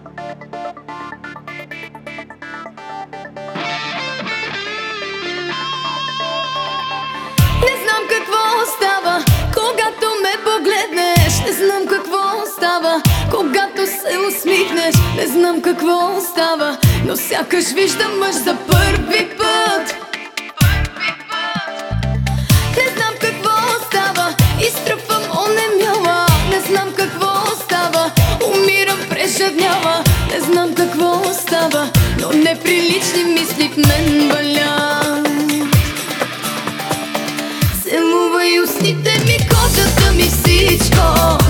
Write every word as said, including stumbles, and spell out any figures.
Не знам какво става, когато ме погледнеш. Не знам какво става, когато се усмихнеш. Не знам какво става, но сякаш виждам мъж за първи път. Не знам какво става, изтръпвам онемяла. Не знам какво става, умирам преживнява. Не знам какво става, но неприлични мисли в мен валят. Целувай устните ми, кожата ми, всичко.